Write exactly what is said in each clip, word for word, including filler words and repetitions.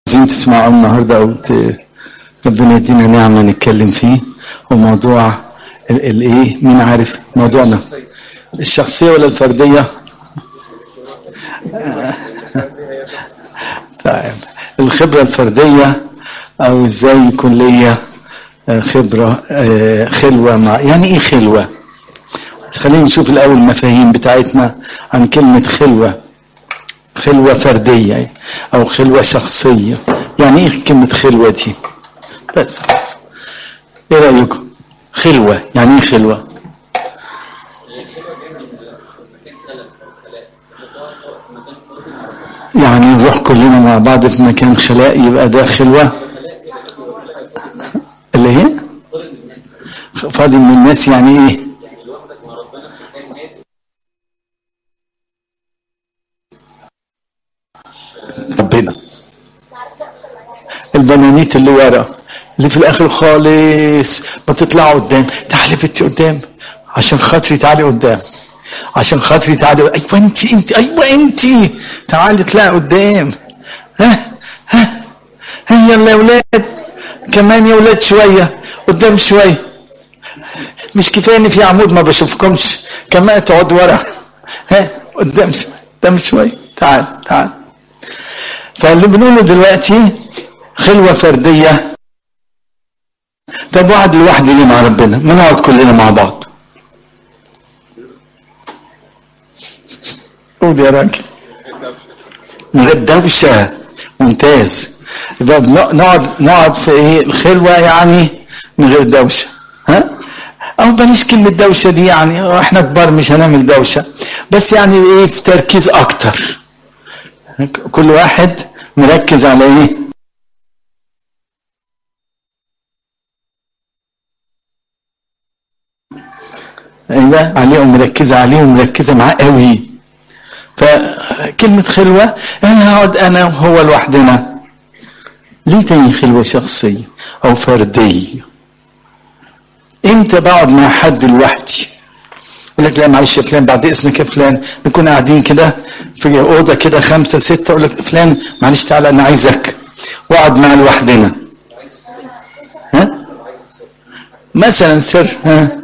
عايزين تسمعوا النهارده او ربنا يدينا نعمه نتكلم فيه، وموضوع الايه؟ مين عارف موضوعنا؟ الشخصيه ولا الفرديه؟ طيب، الخبره الفرديه او ازاي يكون ليا خبره خلوه مع، يعني ايه خلوه؟ خلينا نشوف الاول المفاهيم بتاعتنا عن كلمه خلوه. خلوه فرديه او خلوه شخصيه، يعني ايه كلمه خلوه دي؟ بس خلاص، ايه رايكم؟ خلوه يعني ايه خلوه؟ يعني نروح كلنا مع بعض في مكان خلاء يبقى ده خلوه؟ اللي هي فاضي من الناس، يعني ايه؟ ربنا البنانيت اللي ورا اللي في الاخر خالص ما تطلعوا قدام. تعالي بنتي قدام عشان خاطري، تعالي قدام عشان خاطري، تعالي. ايوه انت انت ايوه انت تعالي اطلعي قدام. ها ها ها يلا يا ولاد، كمان يا ولاد شويه قدام شويه. مش كفايه ان في عمود ما بشوفكمش، كمان تقعد ورا. ها قدام شويه قدام شويه، تعال تعال. فاللي بنقوله دلوقتي خلوه فرديه. طب واحد لوحدي ليه مع ربنا؟ ما نقعد كلنا مع بعض. قول يا راجل. من غير دوشه. ممتاز. يبقى نقعد نقعد في ايه الخلوه؟ يعني من غير دوشه. ها؟ او بلاش كلمه دوشه دي، يعني احنا كبار مش هنعمل دوشه، بس يعني ايه في تركيز اكتر. كل واحد مركز على ايه؟ ايوه عليه، ومركزه عليه ومركزه معاه قوي. فكلمه خلوه انا هقعد انا وهو لوحدنا. ليه تاني خلوه شخصيه او فرديه؟ امتى بقعد مع حد لوحدي؟ يقول لك لا معلش يا فلان بعد اذنك يا فلان، نكون قاعدين كده في اوضه كده خمسه سته، اقول لك فلان معلش تعالى انا عايزك، واقعد مع لوحدنا. ها مثلا سر. ها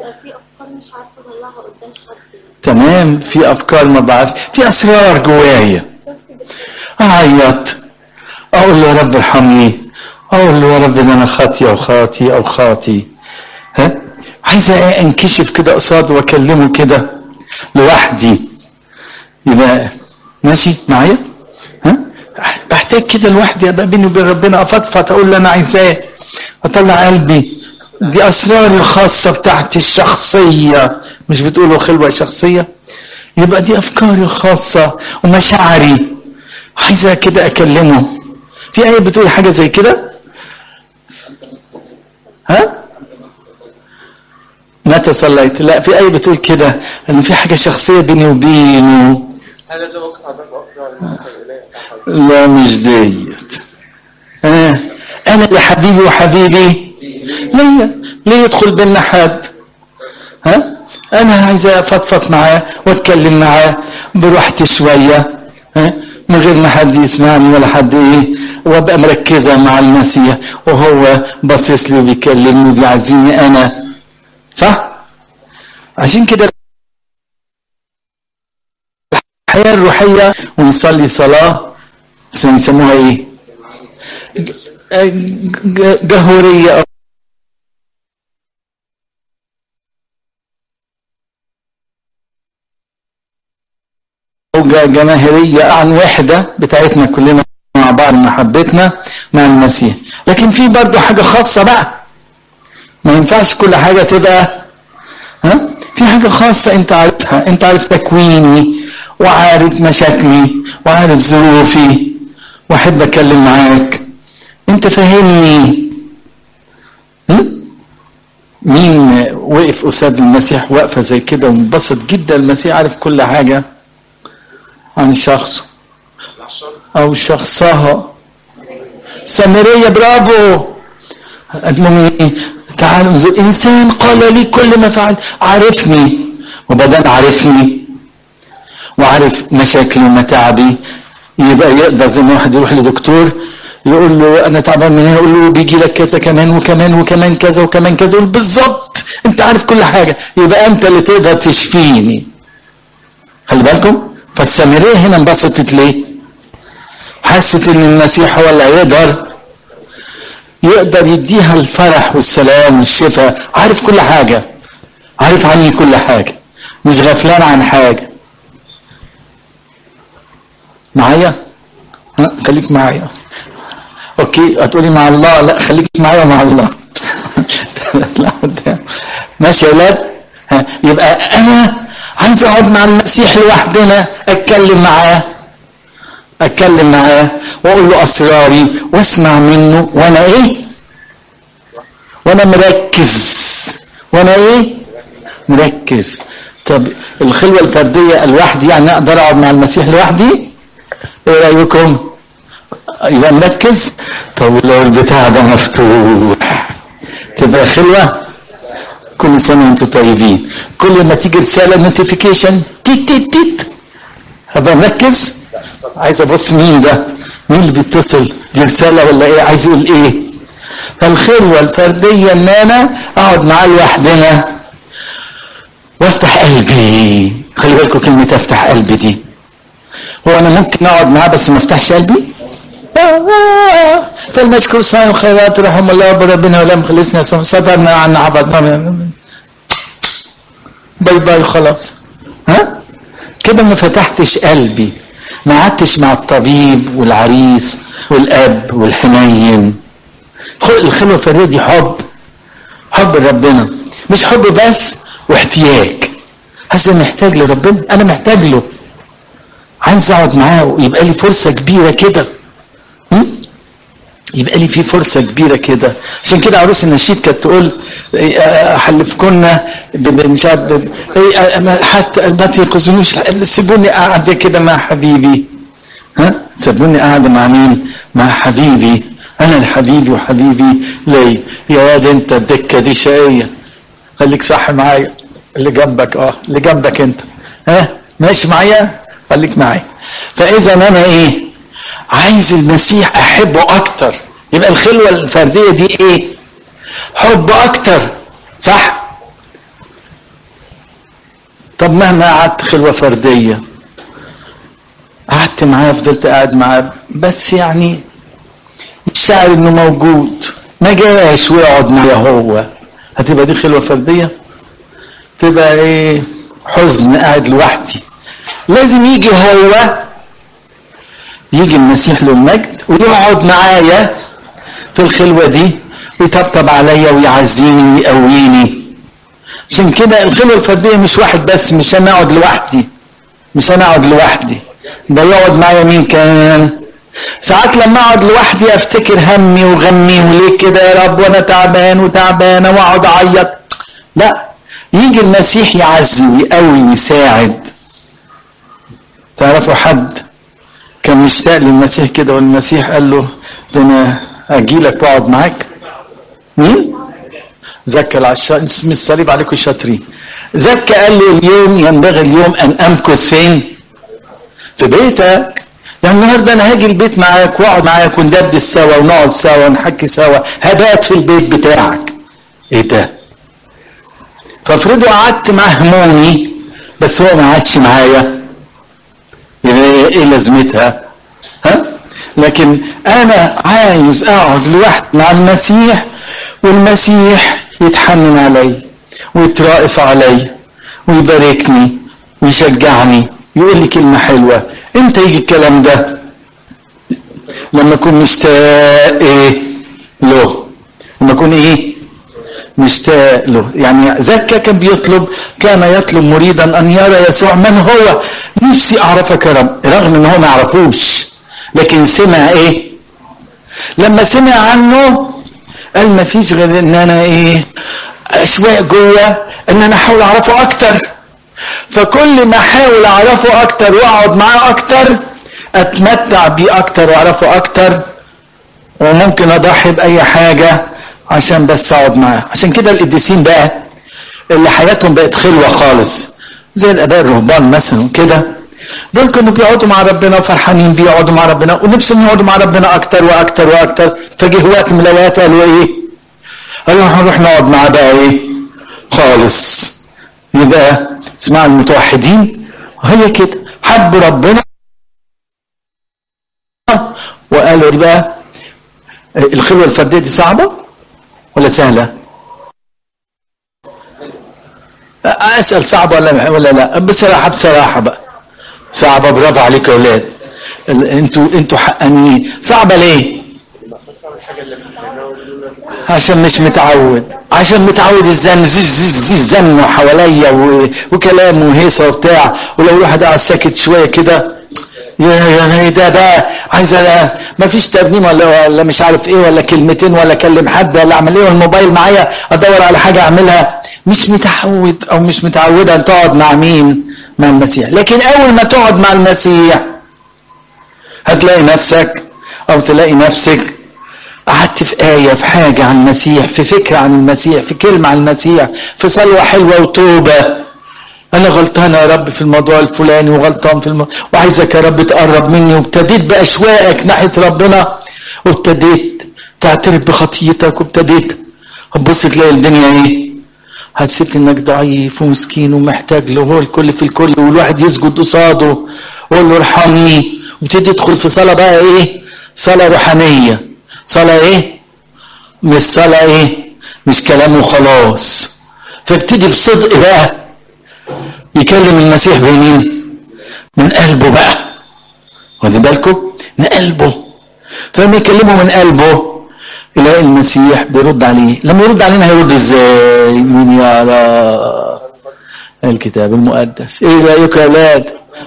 تمام، في افكار ما بعرفش، في اسرار جوايا، اعيط اقول له يا رب ارحمني، اقول له يا رب ده انا خاطيه وخاطي او خاطي. ها عايزه انكشف كده قصاده واكلمه كده لوحدي. يبقى ماشي معايا؟ ها بحتاج كده لوحدي، ابقى بيني وبين ربنا افضفض، اقول له انا عايزاه، اطلع قلبي. دي اسراري الخاصه بتاعتي الشخصيه. مش بتقولوا خلوه شخصيه؟ يبقى دي افكاري الخاصه ومشاعري، عايزه كده اكلمه. في ايه بتقول حاجه زي كده؟ ها متى صليت؟ لا، في ايه بتقول كده ان في حاجه شخصيه بيني وبينه. لا مش ديت. آه. انا لحبيبي وحبيبي ليه ليه يدخل بيننا حد؟ ها انا عايزه افضفض معاه واتكلم معاه براحتي شويه، ها من غير ما حد يسمعني ولا حد ايه، وابقى مركزه مع المسيح وهو باصص لي وبيكلمني بيعزيني انا. صح؟ عشان كده الحياه الروحيه ونصلي صلاه يسموها ايه؟ جهوريه او جماهيريه عن وحده بتاعتنا كلنا مع بعض، محبتنا مع المسيح. لكن في برضه حاجه خاصه بقى، ما ينفعش كل حاجه تبقى. ها في حاجه خاصه انت عارفها، انت عارف تكويني وعارف مشاكلي وعارف ظروفي واحب اتكلم معاك، انت فاهمني. مين وقف قصاد المسيح وقفه زي كده وانبسط جدا؟ المسيح عارف كل حاجه عن شخصه او شخصها. سامريه، برافو. قال لهم ايه؟ تعالوا انظر انسان قال لي كل ما فعل. عارفني، وبدل عارفني وعارف مشاكلي ومتاعبي، يبقى يقدر زي ما واحد يروح لدكتور يقول له انا تعبان من هنا، يقول له بيجي لك كذا كمان وكمان وكمان كذا وكمان كذا، يقول بالظبط انت عارف كل حاجه، يبقى انت اللي تقدر تشفيني. خلي بالكم، فالسامريه هنا انبسطت ليه؟ حست ان المسيح هو اللي يقدر يقدر يديها الفرح والسلام والشفاء، عارف كل حاجه، عارف عني كل حاجه، مش غفلان عن حاجه. معايا؟ خليك معايا. اوكي، هتقولي مع الله؟ لا، خليك معايا مع الله. لا قدام. ماشي يا اولاد؟ يبقى انا عايز اقعد مع المسيح لوحدنا، اتكلم معاه اتكلم معاه واقول له اسراري واسمع منه، وانا ايه؟ وانا مركز وانا ايه؟ مركز. طب الخلوه الفرديه لوحدي، يعني اقدر اقعد مع المسيح لوحدي؟ ايه رايكم؟ يبقى مركز. طب لو البتاع ده مفتوح تبقى خلوه. كل سنه وانتم طيبين. كل ما تيجي رساله نوتيفيكيشن تيت تيت تيت هبقى مركز، عايز ابص مين ده، مين اللي بيتصل، دي رساله ولا ايه، عايز يقول ايه. فالخلوه الفرديه ان انا اقعد معاه لوحدنا وافتح قلبي. خلي بالكم كلمه افتح قلبي دي، هو انا ممكن اقعد معاه بس ما افتحش قلبي؟ فالمشكور صانع الخيرات رحم الله بربنا ولا مخلصنا سترنا عن عبدنا، باي باي خلاص. ها كده ما فتحتش قلبي، ما قعدتش مع الطبيب والعريس والاب والحنين. الخلوه الفرديه دي حب، حب ربنا، مش حب بس واحتياج. هذا محتاج لربنا، انا محتاج له، عايز اقعد معاه ويبقى لي فرصه كبيره كده، يبقى لي في فرصه كبيره كده. عشان كده عروس النشيد كانت تقول حلفكنا مش عارف حتى ما تنقذونيش، سيبوني قاعد كده مع حبيبي. ها سيبوني قاعد مع مين؟ مع حبيبي. انا الحبيبي وحبيبي ليه يا واد انت الدكه دي شقيه. خليك صح معايا، اللي جنبك اه اللي جنبك انت، ها ماشي معايا؟ خليك معايا. فاذا انا ايه؟ عايز المسيح احبه اكتر. يبقى الخلوه الفرديه دي ايه؟ حب اكتر، صح؟ طب مهما قعدت خلوه فرديه، قعدت معاه فضلت قاعد معاه بس يعني الشاعر انه موجود ما جاش ويقعد معايا هو، هتبقى دي خلوه فرديه؟ تبقى ايه؟ حزن، قاعد لوحدي. لازم يجي هو، يجي المسيح له المجد ويقعد معايا في الخلوه دي ويطبطب عليا ويعزيني ويقويني. عشان كده الخلوه الفرديه مش واحد بس، مش انا اقعد لوحدي، مش انا اقعد لوحدي، ده يقعد معايا مين كمان؟ ساعات لما اقعد لوحدي افتكر همي وغمي وليه كده يا رب وانا تعبان وتعبانه واقعد اعيط. لا، يجي المسيح يعزي ويقوي ويساعد. تعرفوا حد كان مشتاق للمسيح كده والمسيح قال له ده انا اجي لك واقعد معاك؟ مين؟ زكى العشاء، اسم الصليب عليكم شاطرين. زكى قال له اليوم ينبغي اليوم ان امكث فين؟ في بيتك. يعني النهارده انا هاجي البيت معاك واقعد معاك وندردش سوا ونقعد سوا ونحكي سوا، هبات في البيت بتاعك. ايه ده؟ فافرضوا قعدت مع همومي بس هو ما قعدش معايا، ايه لازمتها؟ ها؟ لكن انا عايز اقعد لوحدي مع المسيح والمسيح يتحنن علي ويترائف علي ويباركني ويشجعني، يقول لي كلمه حلوه. امتى يجي الكلام ده؟ لما اكون مشتاق ايه له، لما اكون ايه مشتاق له. يعني زكى كان بيطلب، كان يطلب مريدا ان يرى يسوع من هو. نفسي اعرفك يا رب، رغم ان هو ما يعرفوش لكن سمع ايه؟ لما سمع عنه قال ما فيش غير ان انا ايه اشواق جوه ان انا احاول اعرفه اكتر. فكل ما احاول اعرفه اكتر واقعد معاه اكتر اتمتع بيه اكتر واعرفه اكتر، وممكن اضحي باي حاجه عشان بس اقعد معاه. عشان كده القديسين بقى اللي حياتهم بقت خلوه خالص زي الاباء الرهبان مثلا كده، دول كانوا بيقعدوا مع ربنا وفرحانين بيقعدوا مع ربنا ونفسهم يقعدوا مع ربنا اكتر واكتر واكتر. فجه وقت من الاوقات قالوا ايه؟ قالوا هنروح نقعد معاه بقى ايه خالص. يبقى اسمع المتوحدين هي كده، حبوا ربنا وقالوا دي بقى. الخلوه الفرديه دي صعبه ولا سهله؟ اسال صعبه ولا ولا لا؟ بصراحه بصراحه بقى صعبه. برافو عليكم يا اولاد، انتوا انتوا حقانيين. صعبه ليه؟ عشان مش متعود، عشان متعود الزن الزن حواليا وكلام وهيصه وبتاع. ولو الواحد قاعد ساكت شويه كده يا ده ده عايز ما فيش ترنيم ولا ولا مش عارف ايه ولا كلمتين ولا اكلم حد ولا اعمل ايه والموبايل معايا ادور على حاجه اعملها. مش متعود او مش متعوده ان تقعد مع مين؟ مع المسيح. لكن اول ما تقعد مع المسيح هتلاقي نفسك او تلاقي نفسك قعدت في آية، في حاجة عن المسيح، في فكرة عن المسيح، في كلمة عن المسيح، في صلوة حلوة وتوبة. أنا غلطان يا رب في الموضوع الفلاني وغلطان في الموضوع وعايزك يا رب تقرب مني. وابتديت بأشواقك ناحية ربنا وابتديت تعترف بخطيتك وابتديت هتبص تلاقي الدنيا ايه؟ حسيت انك ضعيف ومسكين ومحتاج له، هو الكل في الكل والواحد يسجد قصاده ويقول له ارحمني. وابتدي تدخل في صلاة بقى ايه؟ صلاة روحانية. صلاة ايه؟ مش صلاة ايه؟ مش كلام وخلاص. فابتدي بصدق بقى يكلم المسيح بمين؟ من قلبه بقى. واخدين بالكم؟ من قلبه. فلما يكلمه من قلبه يلاقي المسيح بيرد عليه. لما يرد علينا هيرد ازاي؟ مين يعرف؟ الكتاب المقدس. ايه رايكم يا اولاد؟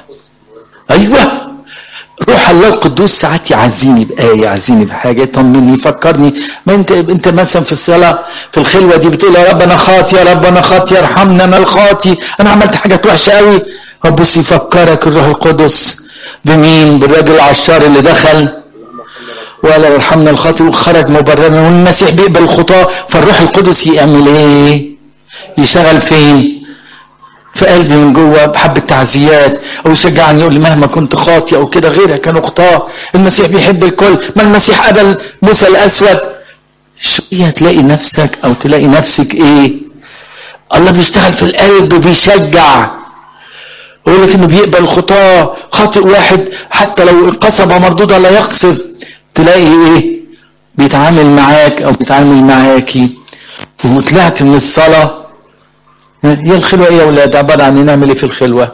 ايوه، روح الله القدوس ساعات يعزيني بآية، يعزيني بحاجة، يطمني، يفكرني. ما انت انت مثلا في الصلاة في الخلوة دي بتقول يا رب انا خاطي، يا رب انا خاطي، ارحمني انا الخاطي، انا عملت حاجات وحشة قوي. بص يفكرك الروح القدس بمين؟ بالراجل العشار اللي دخل وقال ارحمنا الخاطي وخرج مبررا، والمسيح بيقبل الخطاة. فالروح القدس يعمل ايه؟ يشغل فين؟ في قلبي من جوه بحبة تعزيات، او يشجعني يقول لي مهما كنت خاطئ او كده غيرك كانوا خطاه. المسيح بيحب الكل. ما المسيح قبل موسى الاسود. شويه تلاقي نفسك او تلاقي نفسك ايه؟ الله بيشتغل في القلب بيشجع. يقول لك انه بيقبل الخطاه. خاطئ واحد حتى لو القصبه مردوده لا يقصد، تلاقي ايه؟ بيتعامل معاك او بيتعامل معاكي. وطلعت من الصلاه. هي الخلوة ايه يا ولاد؟ عبارة عن نعمل ايه في الخلوة؟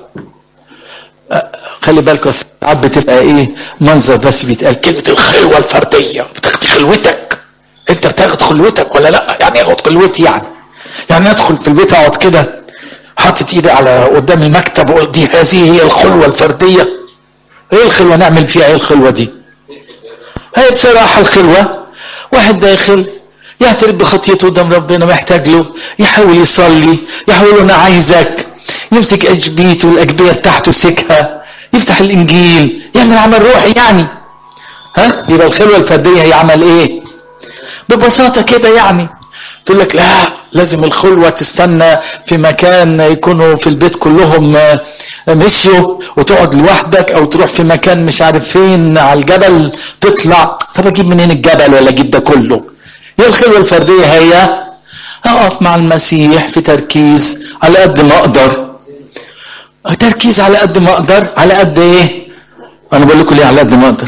خلي بالكم ساعات بتبقى ايه؟ منظر بس بيتقال كلمة الخلوة الفردية. بتاخد خلوتك. انت بتاخد خلوتك ولا لا؟ يعني اخد خلوتي يعني يعني ادخل في البيت اقعد كده حاطط ايدي على قدام المكتب واقول دي هذه هي الخلوة الفردية. ايه الخلوة؟ نعمل فيها ايه الخلوة دي؟ هي بصراحة الخلوة واحد داخل يعترف بخطيته قدام ربنا، محتاج له، يحاول يصلي، يحاول انا عايزك، يمسك اجبيته والاجبيه بتاعته سكها، يفتح الانجيل، يعمل عمل روحي يعني. ها؟ يبقى الخلوه الفرديه هي عمل ايه؟ ببساطه كده يعني. تقول لك لا لازم الخلوه تستنى في مكان يكونوا في البيت كلهم مشوا وتقعد لوحدك، او تروح في مكان مش عارف فين على الجبل تطلع. طب اجيب منين الجبل ولا اجيب ده كله؟ هي الخلوة الفردية هي أقف مع المسيح في تركيز على قد ما أقدر. تركيز على قد ما أقدر. على قد إيه؟ أنا بقول لكم ليه على قد ما أقدر؟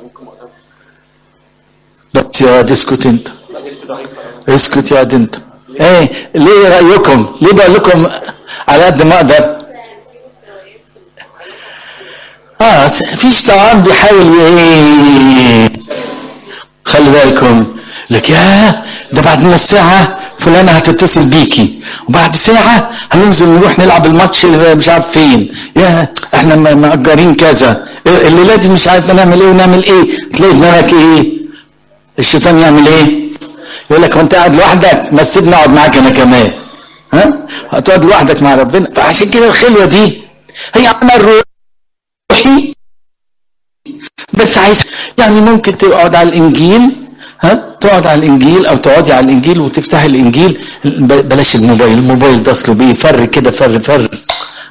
بس يا واد اسكت أنت. اسكت يا واد أنت. إيه ليه رأيكم؟ ليه بقول لكم على قد ما أقدر؟ آه في شيطان بيحاول إيه؟ خلي بالكم. لك يا ده بعد نص ساعة فلانة هتتصل بيكي، وبعد ساعة هننزل نروح نلعب الماتش اللي مش عارف فين، يا احنا مأجرين كذا، الليلة دي مش عارف نعمل ايه ونعمل ايه. تلاقي دماغك ايه؟ الشيطان يعمل ايه؟ يقول لك وانت قاعد لوحدك ما تسيبني اقعد معاك انا كمان. ها؟ هتقعد لوحدك مع ربنا. فعشان كده الخلوة دي هي عمل روحي بس عايز يعني ممكن تقعد على الانجيل. ها؟ تقعد على الانجيل او تقعدي على الانجيل وتفتح الانجيل. بلاش الموبايل، الموبايل ده اصله بيه فر كده فر فر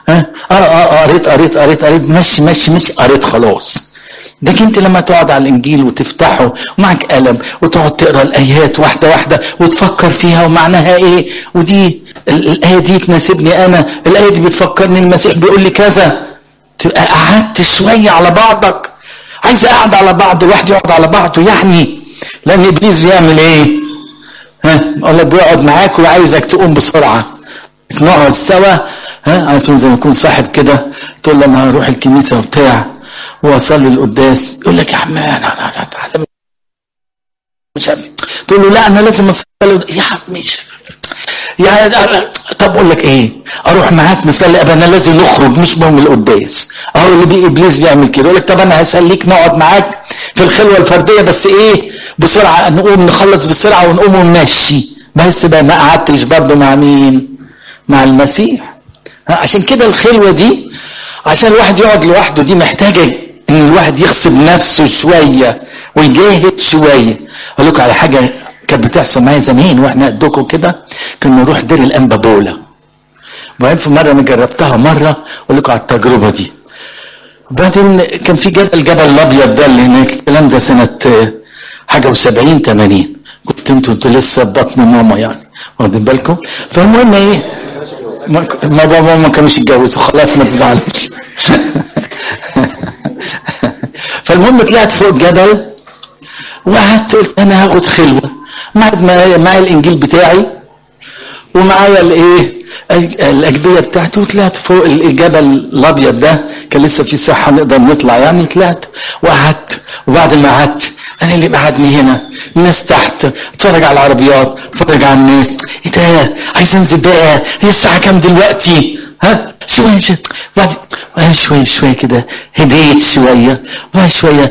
ها اه اه قريت قريت قريت قريت مشي مشي مشي قريت خلاص. لكن انت لما تقعد على الانجيل وتفتحه ومعك قلم وتقعد تقرا الايات واحده واحده وتفكر فيها ومعناها ايه، ودي الايه دي تناسبني انا، الايه دي بتفكرني المسيح بيقول لي كذا، تبقى قعدت شويه على بعضك. عايز اقعد على بعض، واحد يقعد على بعضه يعني، لان ابليس بيعمل ايه؟ ها اقول لك بيقعد معاك وعايزك تقوم بسرعه نقعد سوا. ها عارفين زي ما يكون صاحب كده تقول له انا هروح الكنيسه وبتاع واصلي القداس، يقول لك يا عم انا انا مش عارف، تقول له لا انا لازم اصلي يا عم مش يا طب اقول لك ايه، اروح معاك نصلي ابانا لازم نخرج مش مهم القداس. اهو اللي بي ابليس بيعمل كده، يقول لك طب انا هسليك نقعد معاك في الخلوه الفرديه بس ايه بسرعه نقوم نخلص بسرعه ونقوم ونمشي، بس بقى ما قعدتش برضه مع مين؟ مع المسيح. عشان كده الخلوه دي عشان الواحد يقعد لوحده دي محتاجه ان الواحد يغصب نفسه شويه ويجاهد شويه. اقول لكم على حاجه كانت بتحصل معايا زمان واحنا قدكم كده، كنا نروح دير الانبابوله. وبعدين في مره انا جربتها مره اقول لكم على التجربه دي. وبعدين كان في جبل الجبل الابيض ده اللي هناك، الكلام ده سنه حاجه وسبعين ثمانين، كنت انتوا انتوا لسه بطن ماما يعني واخدين بالكم. فالمهم ايه ما بابا ما كانوش يتجوزوا خلاص ما تزعلوش. فالمهم طلعت فوق الجبل وقعدت قلت انا هاخد خلوه، معايا معايا الانجيل بتاعي ومعايا الايه الاجبيه بتاعتي، وطلعت فوق الجبل الابيض ده كان لسه في صحه نقدر نطلع يعني. طلعت وقعدت، وبعد ما قعدت انا اللي قعدني هنا الناس تحت اتفرج على العربيات اتفرج على الناس، ايه ده عايز انزل بقى، هي الساعه كام دلوقتي؟ ها شويه شويه بعد شويه شويه كده هديت شويه وبعد شويه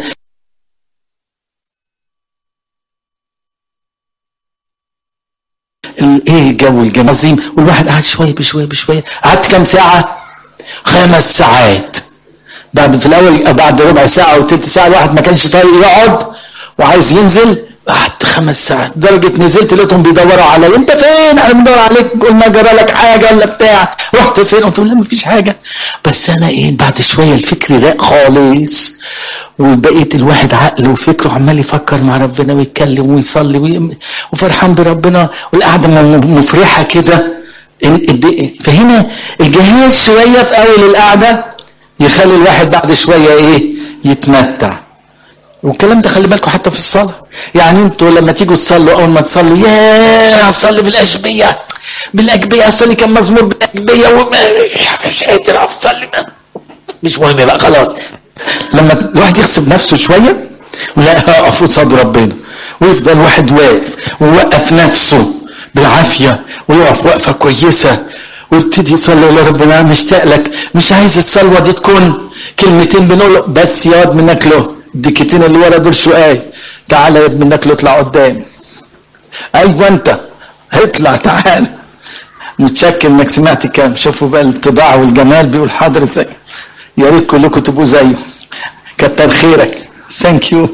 ايه الجو الجميل عظيم، والواحد قعد شويه بشويه بشويه. قعدت كام ساعه؟ خمس ساعات. بعد في الاول بعد ربع ساعه او تلت ساعه الواحد ما كانش طايق يقعد وعايز ينزل. قعدت خمس ساعات درجه نزلت لقيتهم بيدوروا عليا، انت فين؟ احنا بندور عليك، قلنا جرى لك حاجه ولا بتاع، رحت فين؟ قلت لهم لا مفيش حاجه. بس انا ايه بعد شويه الفكر راق خالص، وبقيت الواحد عقله وفكره عمال يفكر مع ربنا ويتكلم ويصلي وفرحان بربنا، والقعده مفرحه كده. فهنا الجهاز شويه في اول القعده يخلي الواحد بعد شويه ايه يتمتع. والكلام ده خلي بالكم حتى في الصلاه، يعني انتوا لما تيجوا تصلوا اول ما تصلوا يا اصلي بالاشبيه بالاجبيه، اصلي كم مزمور بالاجبيه ومش قادر اصلي مش مهم بقى خلاص. لما الواحد يغصب نفسه شويه ولا اقف قصاد ربنا ويفضل واحد واقف ويوقف نفسه بالعافيه ويقف وقفه كويسه ويبتدي يصلي لربنا مشتاق لك، مش عايز الصلوه دي تكون كلمتين بنقول بس يا واد منك له الدكتين اللي ورا دول شويه، تعالى يا ابن منك له اطلع قدام. ايوه انت اطلع تعالى، متشكر انك سمعت كام. شوفوا بقى الاتضاع والجمال، بيقول حاضر ازاي، يا ريت كلكم تبقوا زيه، كتر خيرك ثانك يو.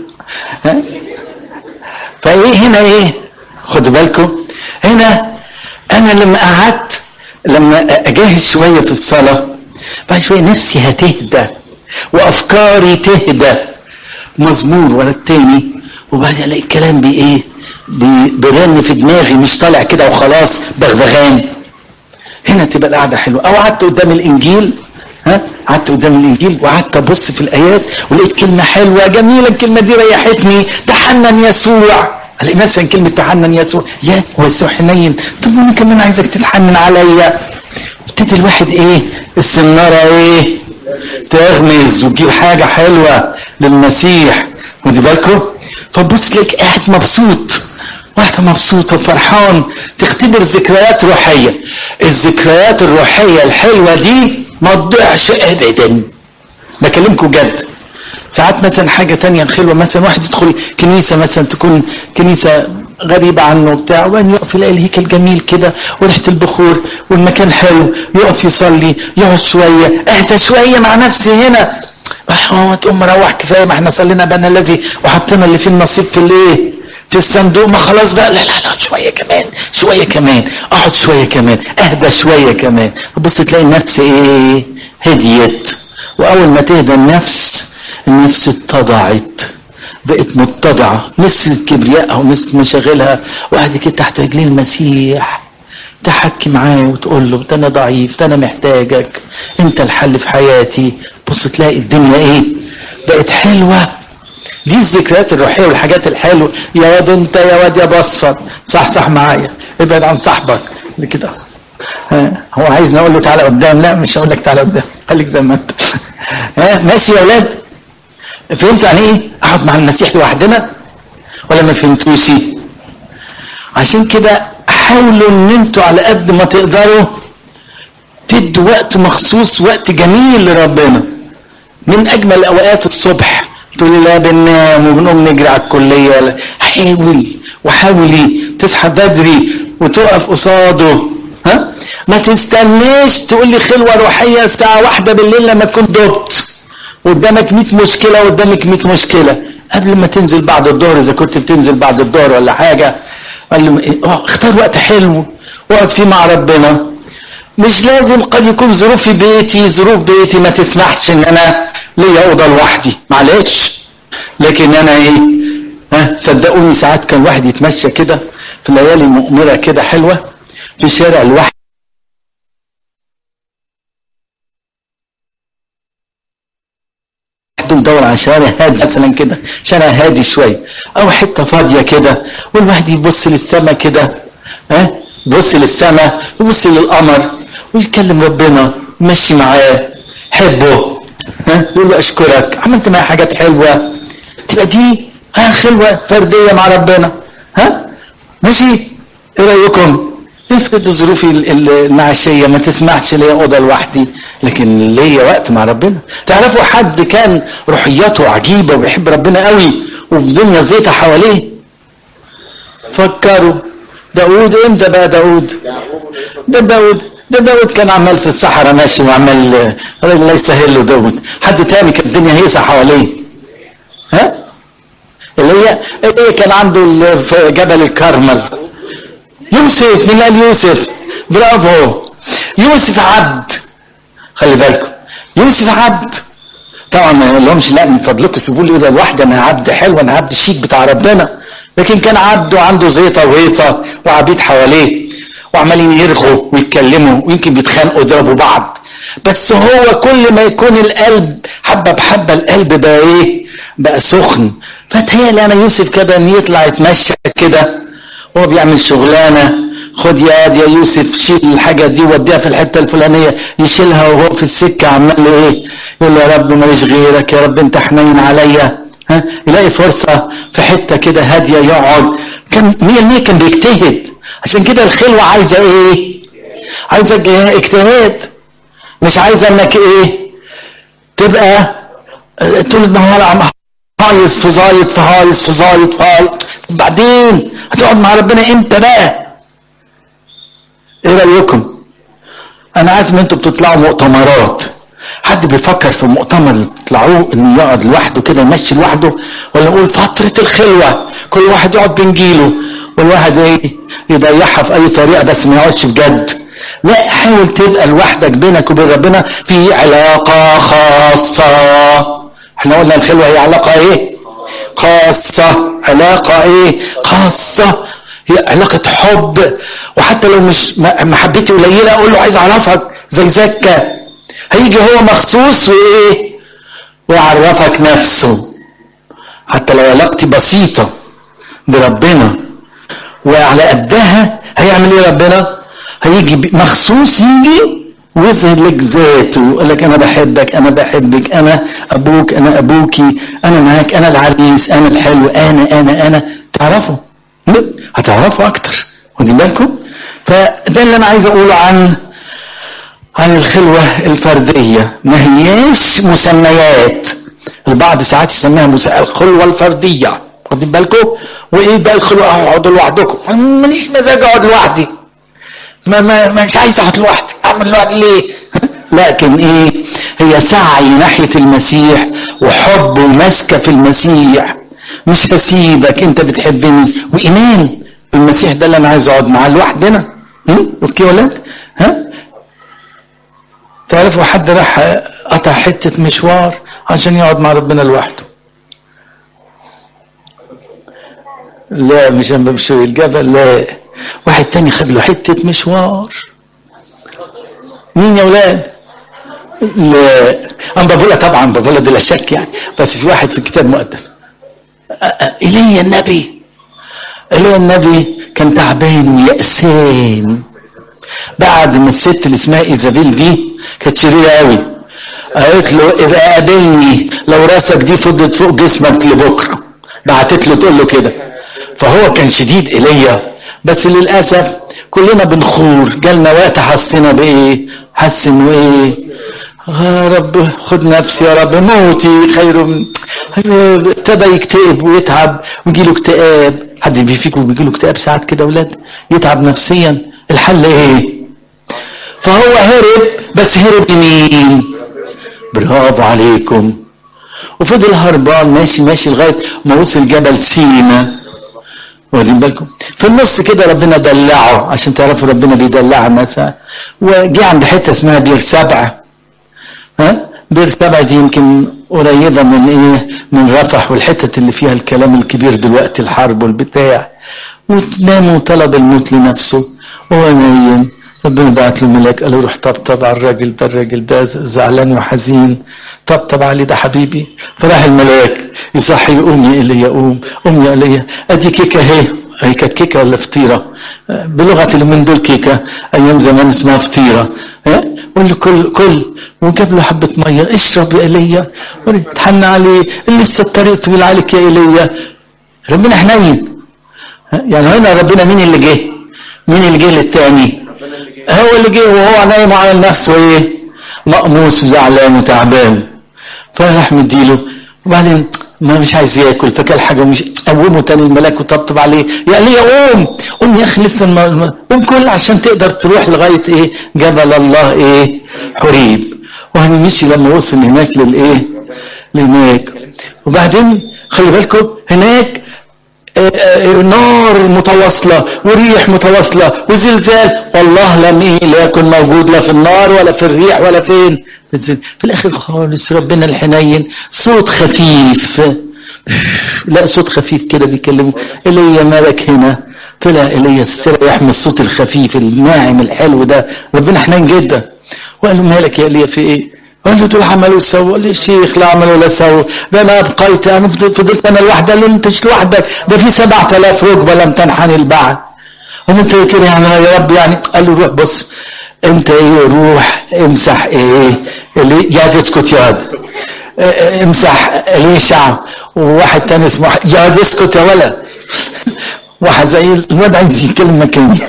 فايه هنا ايه خدوا بالكم، هنا انا لما قعدت لما اجهز شويه في الصلاه بعد شويه نفسي هتهدى وافكاري تهدى، مزمور ولا التاني، وبعدين الاقي الكلام بي ايه بي برن في دماغي مش طالع كده وخلاص بغبغان. هنا تبقى القعده حلوه. او قعدت قدام الانجيل، ها قعدت قدام الانجيل وقعدت ابص في الايات ولقيت كلمه حلوه جميله، الكلمه دي ريحتني، تحنن يسوع. الاقي مثلا كلمه تحنن يسوع، يا هو يسوع حنين، طب انا كمان عايزك تتحنن عليا. ابتدي الواحد ايه السناره ايه تغمز وتجيب حاجه حلوه للمسيح، ودي بالكم. فبص تلاقيك قاعد مبسوط، واحده مبسوطه وفرحان، تختبر ذكريات روحيه. الذكريات الروحيه الحلوه دي ما تضيعش ابدا، بكلمكم جد. ساعات مثلا حاجه تانية الخلوه، مثلا واحد يدخل كنيسه مثلا تكون كنيسه غريبه عنه وبتاع، وبعدين يقف يلاقي الهيكل جميل كده وريحه البخور والمكان حلو، يقف يصلي يقعد شويه، اهدى شويه مع نفسي هنا، ما تقوم مروح كفايه ما احنا صلينا بنا الذي وحطينا اللي فيه النصيب في الايه في الصندوق، ما خلاص بقى لا لا لا شويه كمان شويه كمان، اقعد شويه كمان، اهدى شويه كمان. تبص تلاقي النفس ايه؟ هديت. واول ما تهدى النفس، النفس اتضعت، بقت متضعه، نسيت كبريائها ونسيت مشاغلها، وقعدت كده تحت رجلين المسيح تحكي معاه وتقول له ده انا ضعيف، ده انا محتاجك، انت الحل في حياتي. بص تلاقي الدنيا ايه؟ بقت حلوه. دي الذكريات الروحيه والحاجات الحلوه. يا واد انت، يا واد يا بصفر، صح صح معايا، ابعد عن صاحبك كده. هو عايزني اقول له تعالى قدام؟ لا مش هقول لك تعالى قدام، خليك زي ما انت. ها ماشي يا اولاد؟ فهمتوا يعني ايه اقعد مع المسيح لوحدنا ولا ما فهمتوش؟ عشان كده حاولوا ان انتوا على قد ما تقدروا تدوا وقت مخصوص، وقت جميل لربنا. من اجمل اوقات الصبح، تقول لا بننام وبنقوم نجري على الكليه ولا، حاول وحاولي تصحى بدري وتقف قصاده. ها ما تستناش تقول لي خلوه روحيه الساعه واحدة بالليل لما تكون دبت قدامك مية مشكله وقدامك مية مشكله. قبل ما تنزل بعد الظهر، اذا كنت بتنزل بعد الظهر ولا حاجه، قال له اختار وقت حلو واقعد فيه مع ربنا. مش لازم، قد يكون ظروف في بيتي، ظروف بيتي ما تسمحش ان انا ليا اوضه لوحدي، معلش. لكن انا ايه، ها صدقوني ساعات كان واحد يتمشى كده في الليالي المؤمره كده حلوه في شارع لوحده، ندور على شارع هادي مثلا كده، شارع هادي شويه او حته فاضيه كده، والواحد يبص للسماء كده، ها يبص للسماء، يبص للقمر ويكلم ربنا، يمشي معاه، حبه، ها يقول له اشكرك عملت معايا حاجات حلوه. تبقى دي ها خلوه فرديه مع ربنا. ها ماشي؟ ايه رايكم؟ افرض ظروفي المعاشيه ما تسمحش ليا اوضه لوحدي، لكن ليا وقت مع ربنا. تعرفوا حد كان روحياته عجيبه وبيحب ربنا قوي وفي دنيا زيطه حواليه؟ فكروا داود. امتى بقى داود؟ ده داود ده داود كان عمال في الصحراء ماشي وعمال الله يسهل له. داود حد تاني كانت الدنيا هيصه حواليه. ها اللي هي ايه كان عنده في جبل الكرمل؟ يوسف. من قال يوسف؟ برافو، يوسف عبد. خلي بالكم يوسف عبد. طبعا ما يقولهمش لا من فضلكم سيبوا لي ايه لوحدي، انا عبد حلو، انا عبد الشيك بتاع ربنا. لكن كان عبد وعنده زيطه وهيصه وعبيد حواليه وعمالين يرغوا ويتكلموا ويمكن بيتخانقوا يضربوا بعض. بس هو كل ما يكون القلب حبه بحبه القلب بقى ايه؟ بقى سخن. فتهيألي انا يوسف كده ان يطلع يتمشى كده وهو بيعمل شغلانه، خد يا يا يوسف شيل الحاجه دي وديها في الحته الفلانيه، يشيلها وهو في السكه عمال ايه؟ يقول له يا رب ماليش غيرك، يا رب انت حنين عليا. ها يلاقي فرصه في حته كده هاديه يقعد. كان مية بالمية كان بيجتهد. عشان كده الخلوه عايزه ايه؟ عايزه اجتهاد، مش عايزه انك ايه؟ تبقى طول النهار هايص في زايد في هايص في زايد في هايص. بعدين هتقعد مع ربنا امتى بقى؟ ايه رايكم؟ انا عارف ان انتوا بتطلعوا مؤتمرات. حد بيفكر في مؤتمر يطلعوه ان يقعد لوحده كده يمشي لوحده، ولا نقول فتره الخلوه كل واحد يقعد بنجيله والواحد ايه يضيعها في اي طريقه بس ما يقعدش بجد؟ لا، حاول تبقى لوحدك بينك وبين ربنا في علاقه خاصه. احنا قلنا الخلوه هي علاقه ايه؟ خاصه. علاقه ايه؟ خاصه. هي علاقه حب. وحتى لو مش محبتي قليله اقول له عايز اعرفك زي زكا، هيجي هو مخصوص وايه ويعرفك نفسه. حتى لو علاقتي بسيطه بربنا وعلى قدها، هيعمل ايه ربنا؟ هيجي مخصوص، يجي ويظهر لك ذاته، يقول لك انا بحبك، انا بحبك، انا ابوك، انا ابوكي، انا معاك، انا العريس، انا الحلو، انا انا انا تعرفوا؟ هتعرفوا اكتر. واخدين بالكم؟ فده اللي انا عايز اقوله عن عن الخلوه الفرديه. ما هياش مسميات. البعض ساعات يسميها الخلوه الفرديه. واخدين بالكم؟ وايه بقى الخلوه؟ اقعدوا لوحدكم. ماليش مزاج اقعد لوحدي، ما ما مش عايز اقعد لوحدي، اعمل لوحدي ليه؟ لكن ايه؟ هي سعي ناحيه المسيح وحب ومسكه في المسيح. مش هسيبك، انت بتحبني، وايمان المسيح ده اللي انا عايز اقعد معاه لوحدنا. اوكي يا ولاد؟ ها تعرفوا حد راح قطع حته مشوار عشان يقعد مع ربنا لوحده؟ لا مش بمشي الجبل، لا واحد تاني خد له حته مشوار. مين يا ولاد؟ لا أنبابولا طبعا، بابولا بلا شك يعني، بس في واحد في الكتاب المقدس إيليا النبي. إيليا النبي كان تعبان ويأسان بعد ما الست اللي اسمها إيزابيل دي كانت شريرة قوي، قالت له ابقى قابلني لو راسك دي فضت فوق جسمك لبكره، بعتت له تقول له كده. فهو كان شديد إيليا، بس للأسف كلنا بنخور، جالنا وقت حسنا بإيه؟ حسن وإيه؟ يا رب خد نفسي يا رب، موتي خير من، ابتدى يكتئب ويتعب ويجيله اكتئاب. حد بيفيكم بيجيله اكتئاب ساعات كده ولاد؟ يتعب نفسيا. الحل ايه؟ فهو هرب، بس هرب لمين؟ برافو عليكم. وفضل هربان ماشي ماشي لغايه ما وصل جبل سينا. واخدين بالكم؟ في النص كده ربنا دلعه، عشان تعرفوا ربنا بيدلع مثلا. وجي عند حته اسمها بير سبع. ها؟ بير سبع دي يمكن قريبه من ايه؟ من رفح والحته اللي فيها الكلام الكبير دلوقتي، الحرب والبتاع. ونام وطلب الموت لنفسه وهو نايم. ربنا بعت له ملاك قال له روح طبطب على الراجل ده، الراجل ده زعلان وحزين، طبطب عليه ده حبيبي. فراح الملاك يصحي، يقوم يا ايليا، قوم قوم يا ايليا، ادي كيكه اهي. هي كانت كيكه ولا فطيره؟ بلغه اليومين دول كيكه، ايام زمان اسمها فطيره. ها قول له كل كل، وجاب له حبه ميه، اشرب يا ايليا، وتحن عليه، لسه الطريق طويل عليك يا ايليا. ربنا حنين. يعني هنا ربنا مين اللي جه؟ مين اللي جه للتاني؟ هو اللي جه وهو نايم على نفسه ايه؟ مقموس وزعلان وتعبان. فراح مديله، وبعدين ما مش عايز ياكل، فكل حاجه ومش قومه تاني الملاك وطبطب عليه، يا ايليا قوم قوم يا اخي لسه الم... قوم كل عشان تقدر تروح لغايه ايه؟ جبل الله ايه؟ حريب. وهنمشي لما وصل هناك للايه؟ لهناك. وبعدين خلي بالكم هناك نار متواصلة وريح متواصلة وزلزال، والله لم ايه لا يكن موجود لا في النار ولا في الريح ولا فين في الاخر خالص. ربنا الحنين صوت خفيف، لا صوت خفيف كده بيكلمه، ايليا مالك هنا؟ طلع ايليا استريح من الصوت الخفيف الناعم الحلو ده. ربنا حنين جدا. وقال له مالك يا ايليا في ايه؟ قال له دول عملوا وسووا. قال لي شيخ لا عملوا ولا سووا، ده انا بقيت انا فضلت انا لوحدي. قال له انت مش لوحدك، ده في سبعة آلاف ركبه لم تنحني البعد. قال له انت كده يعني يا رب يعني؟ قال له روح بص انت ايه، روح امسح ايه اللي ياد اسكت ياد امسح ليشع. وواحد تاني اسمه ياد اسكت يا ولد. واحد زي الواد عايز يتكلم مكاني.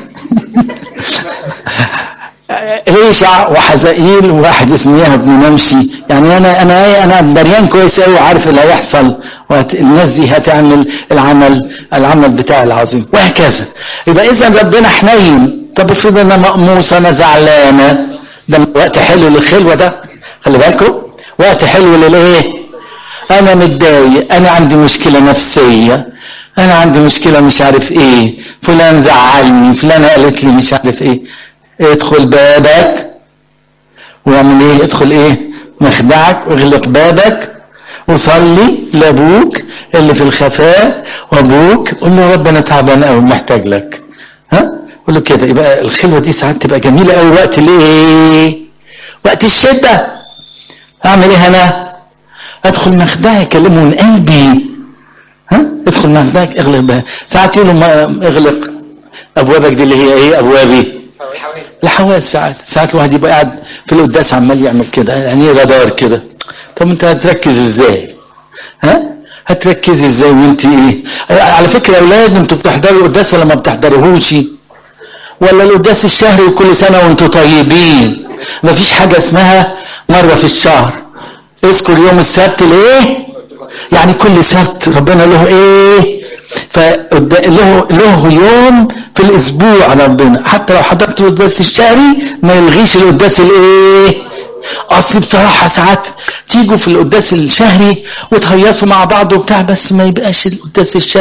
ليشع وحزائيل وواحد اسمه يهب بن نمشي. يعني انا انا انا دريان كويس قوي وعارف اللي هيحصل، والناس دي هتعمل العمل العمل بتاع العظيم وهكذا. يبقى اذا ربنا حنين. طب افرض انا مقموصه، انا زعلانه، ده وقت حلو للخلوه ده. خلي بالكم وقت حلو للايه؟ انا متضايق، انا عندي مشكله نفسيه، انا عندي مشكله مش عارف ايه، فلان زعلني، فلانه قالت لي مش عارف ايه. ادخل بابك واعمل ايه؟ ادخل ايه؟ مخدعك واغلق بابك وصلي لابوك اللي في الخفاء، وابوك قول له رب انا تعبان قوي محتاج لك. ها قول له كده. يبقى الخلوه دي ساعات تبقى جميله قوي. وقت الايه؟ وقت الشده. اعمل ايه انا؟ ادخل مخدعي اكلمه من قلبي. ها ادخل مخدعك اغلق بابك. ساعات يقولوا اغلق ابوابك دي اللي هي ايه؟ ابوابي الحواس. ساعات ساعات الواحد يبقى قاعد في القداس عمال يعمل كده، يعني رادار كده. طب انت هتركز ازاي؟ ها هتركز ازاي وانت ايه؟ على فكره يا اولاد انتوا بتحضروا القداس ولا ما بتحضروهوش؟ ولا القداس الشهري وكل سنه وانتوا طيبين؟ ما فيش حاجه اسمها مره في الشهر. اذكر يوم السبت ليه؟ يعني كل سبت ربنا له ايه؟ فله له يوم في الاسبوع ربنا. حتى لو حضرت القداس الشهري ما يلغيش القداس الايه؟ اصل بصراحه ساعات تيجوا في القداس الشهري وتهيصوا مع بعض وبتاع، بس ما يبقاش القداس الشهري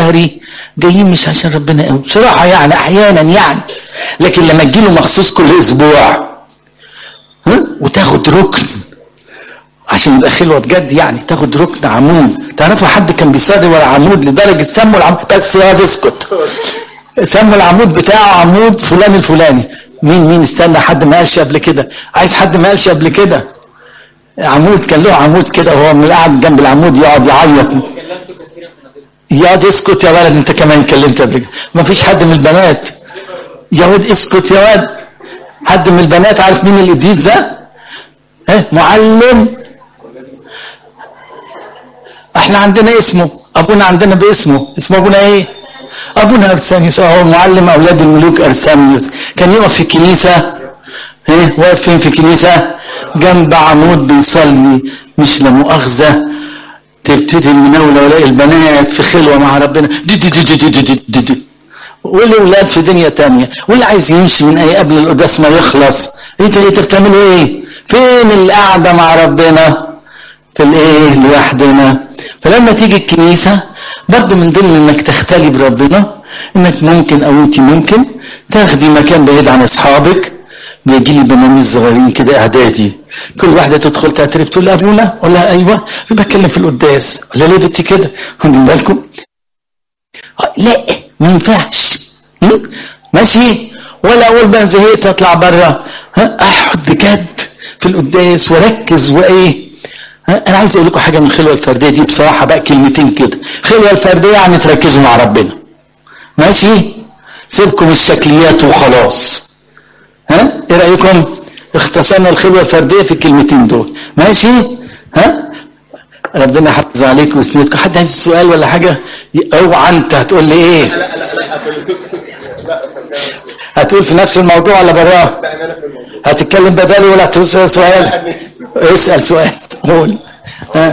جايين مش عشان ربنا قوي بصراحه يعني احيانا يعني، لكن لما تجيله مخصوص كل اسبوع ها وتاخد ركن عشان يبقى خلوه بجد يعني، تاخد ركن عمود. تعرفوا حد كان بيصلي ورا عمود لدرجه سموا العمود، بس يا اسكت، سموا العمود بتاعه عمود فلان الفلاني. مين مين استنى، حد ما قالش قبل كده؟ عايز حد ما قالش قبل كده؟ عمود كان له عمود كده، وهو من قاعد جنب العمود يقعد يعيط. يا اسكت يا ولد، انت كمان اتكلمت قبل كده. ما فيش حد من البنات يا ولد، اسكت يا ولد. حد من البنات عارف مين القديس ده؟ ها معلم. احنا عندنا اسمه، ابونا عندنا باسمه، اسمه ابونا ايه؟ ابونا ارسانيوس. هو معلم اولاد الملوك ارسانيوس. كان يقف في الكنيسه، ايه واقف فين في الكنيسه؟ جنب عمود بيصلي. مش لا مؤاخذه تبتدي المناوله ولاقي البنات في خلوه مع ربنا دي دي دي دي دي دي دي دي. والاولاد في دنيا تانية، واللي عايز يمشي من اي قبل القداس ما يخلص. انت انت بتعملوا ايه؟ فين القعده مع ربنا؟ في الايه لوحدنا. فلما تيجي الكنيسه برضه من ضمن انك تختلي بربنا، انك ممكن او انت ممكن تاخدي مكان بعيد عن اصحابك. بيجي لي بنانيس صغيرين كده اعدادي، كل واحده تدخل تعترف تقول ابونا، ولا ايوه بتكلم في القداس، ولا ليه بنتي كده؟ خدوا بالكم. لا ما ينفعش ماشي. ولا اقول بقى زهقت اطلع بره، اقعد بجد في القداس واركز. وايه انا عايز اقول لكم حاجه من الخلوه الفرديه دي بصراحه بقى، كلمتين كده. الخلوه الفرديه يعني تركزوا مع ربنا ماشي، سيبكم الشكليات وخلاص. ها ايه رايكم؟ اختصرنا الخلوه الفرديه في الكلمتين دول ماشي. ها ربنا يحفظ عليكم ويسندكم. حد عايز سؤال ولا حاجه؟ اوعى انت هتقول لي ايه؟ هتقول في نفس الموضوع ولا براه؟ هتتكلم بدالي ولا هتسال سؤال؟ اسال سؤال قول. ها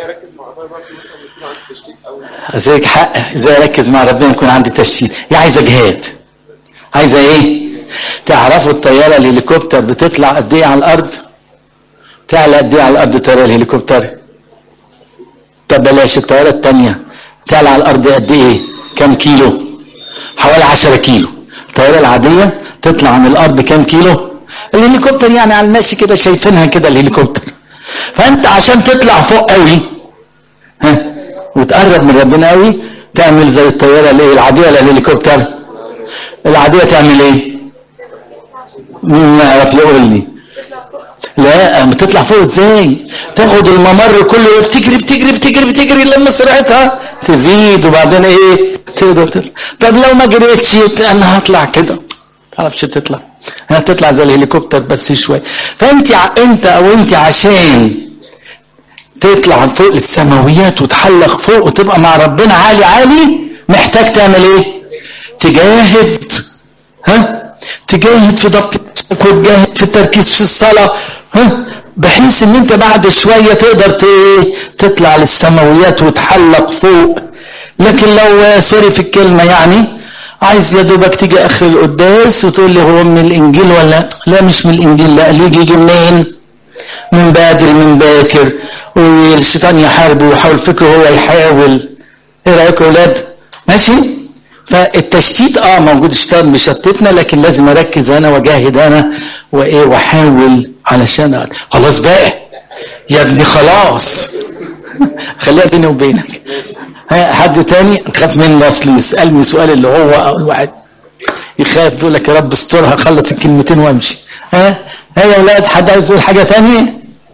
ازيك حق، ازاي اركز مع ربنا يكون عندي تشتيت؟ هي عايزه جهاد. عايزه ايه؟ تعرفوا الطياره الهليكوبتر بتطلع قد ايه على الارض؟ تعلى قد ايه على الارض الطياره الهليكوبتر؟ طب بلاش الطياره الثانيه، تعلى على الارض قد ايه؟ كام كيلو؟ حوالي عشرة كيلو. الطياره العاديه تطلع عن الارض كام كيلو؟ الهليكوبتر يعني على الماشي كده شايفينها كده الهليكوبتر. فانت عشان تطلع فوق قوي ها وتقرب من ربنا قوي، تعمل زي الطياره اللي العاديه ولا الهليكوبتر؟ العاديه تعمل ايه؟ مين يعرف يقول لي؟ لا بتطلع فوق ازاي؟ تاخد الممر كله، بتجري بتجري بتجري بتجري لما سرعتها تزيد، وبعدين ايه تقدر تطلع. طب لو ما جريتش انا هطلع كده، ما تعرفش تطلع، هتطلع زي الهليكوبتر بس شويه. فانت انت او انت عشان تطلع فوق السماويات وتحلق فوق وتبقى مع ربنا عالي عالي، محتاج تعمل ايه؟ تجاهد. ها تجاهد في ضبط نفسك، وتجاهد في التركيز في الصلاه، ها بحيث ان انت بعد شويه تقدر تطلع للسماويات وتحلق فوق. لكن لو سوري في الكلمه يعني عايز يا دوبك تيجي اخر القداس وتقول لي هو من الانجيل ولا لا؟ مش من الانجيل. لا اللي يجي منين؟ من بدري من باكر، والشيطان يحاربه ويحاول فكره هو يحاول. ايه رايكم يا اولاد؟ ماشي. فالتشتيت اه موجود، الشيطان بيشتتنا، لكن لازم اركز انا واجاهد انا وايه واحاول علشان خلاص بقى يا ابني خلاص. خليها بيني وبينك. ها حد تاني خاف مني اصلي يسالني سؤال اللي هو الواحد يخاف يقول لك يا رب استرها، خلص الكلمتين وامشي. ها ها يا اولاد، حد عايز يقول حاجه ثانيه؟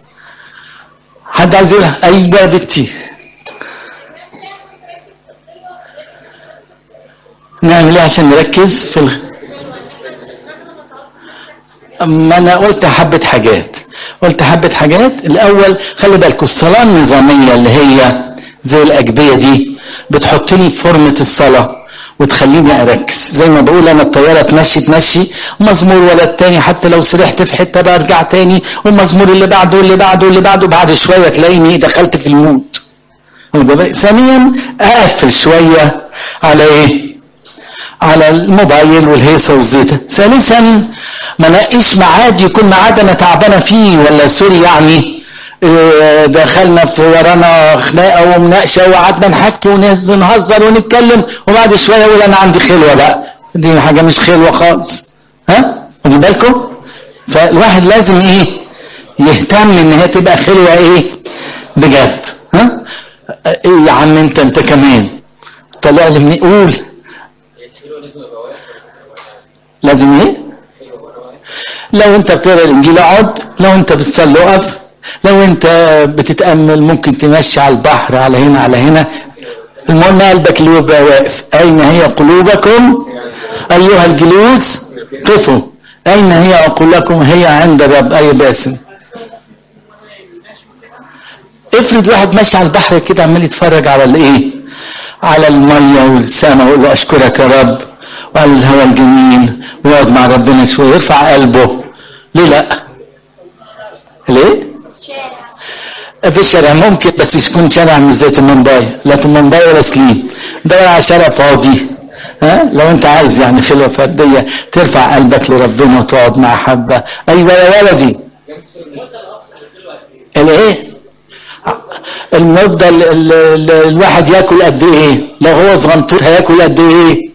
حد عايز يقولها؟ ايوه يا بنتي. نعمل ايه عشان نركز في الغ... اما انا قلت حبه حاجات قلت حبه حاجات الاول خلي بالكم الصلاه النظاميه اللي هي زي الاجبيه دي بتحط لي فورمه الصلاه وتخليني اركز. زي ما بقول انا الطياره تمشي تمشي مزمور ولا التاني، حتى لو سرحت في حته برجع تاني والمزمور اللي بعده واللي بعده واللي بعده، بعد شويه تلاقيني دخلت في المود. ثانيا اقفل شويه على ايه؟ على الموبايل والهيصه والزيطه. ثالثا ما نقيش ميعاد يكون ميعاد انا تعبانه فيه، ولا سوري يعني دخلنا في ورانا خناقه ومناقشه وقعدنا نحكي ونهزر ونتكلم وبعد شويه يقول انا عندي خلوه بقى. دي حاجه مش خلوه خالص. ها خدوا بالكم. فالواحد لازم ايه يهتم ان هي تبقى خلوه ايه بجد. ها ايه يا عم انت انت كمان طلع لي من قول لازم ايه. لو انت بتقرا الانجيل اقعد، لو انت بتصلي اقف، لو انت بتتامل ممكن تمشي على البحر على هنا على هنا. المهم قلبك اللي يبقى واقف. اين هي قلوبكم ايها الجلوس قفوا، اين هي عقولكم هي عند الرب. اي باسم. افرض واحد ماشي على البحر كده عمال يتفرج على الايه على الميه والسماء ويقول له اشكرك يا رب وعلى الهواء الجميل ويقعد مع ربنا شويه يرفع قلبه. ليه لا؟ ليه؟ في الشارع ممكن، بس يكون شارع مش زي تمنباي، لا تمنباي ولا سليم. دور على شارع فاضي. ها لو انت عايز يعني خلوه فرديه ترفع قلبك لربنا وتقعد مع حبه. ايوه يا ولدي. الايه؟ المده الواحد ياكل قد ايه؟ لو هو صغنطوط هياكل قد ايه؟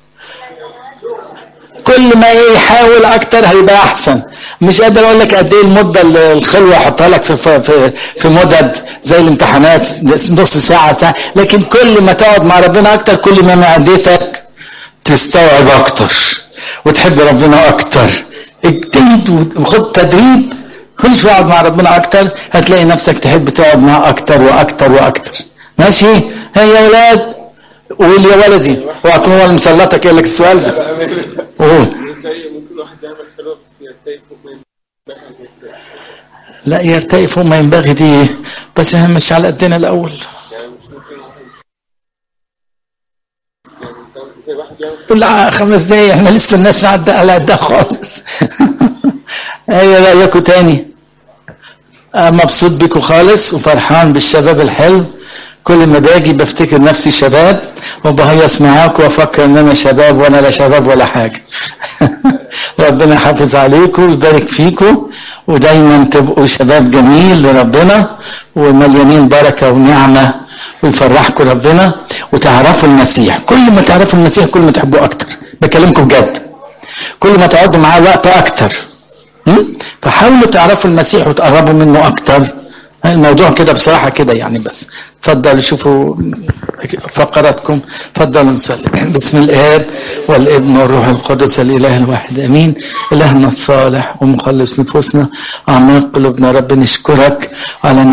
كل ما يحاول اكتر هيبقى احسن. مش قادر اقول لك قد ايه المده الخلوه احطها لك في في في مدد زي الامتحانات نص ساعه ساعه، لكن كل ما تقعد مع ربنا اكتر كل ما معدتك تستوعب اكتر وتحب ربنا اكتر. اجتهد وخد تدريب، كل شويه اقعد مع ربنا اكتر هتلاقي نفسك تحب تقعد معاه اكتر واكتر واكتر. ماشي؟ هيا يا ولاد قول يا ولدي. واكون هو مسلطك قال لك السؤال ده. قول. لا يرتقي فوق ما ينبغي دي، بس احنا مش على قدنا الاول. لا خمس دقايق احنا لسه الناس عدى على قدها خالص. ايه رايكم تاني؟ مبسوط بيكم خالص وفرحان بالشباب الحلو. كل ما باجي بفتكر نفسي شباب وبهيص معاكم وافكر ان انا شباب وانا لا شباب ولا حاجه. ربنا يحافظ عليكم ويبارك فيكم ودايما تبقوا شباب جميل لربنا ومليانين بركه ونعمه ويفرحكم ربنا وتعرفوا المسيح. كل ما تعرفوا المسيح كل ما تحبوه اكتر. بكلمكم بجد. كل ما تقعدوا معاه وقت اكتر فحاولوا تعرفوا المسيح وتقربوا منه اكتر. الموضوع كده بصراحه كده يعني. بس اتفضلوا شوفوا فقراتكم. اتفضلوا نصلي. بسم الاب والابن والروح القدس الاله الواحد امين. الهنا الصالح ومخلص نفوسنا اعماق قلوبنا رب نشكرك على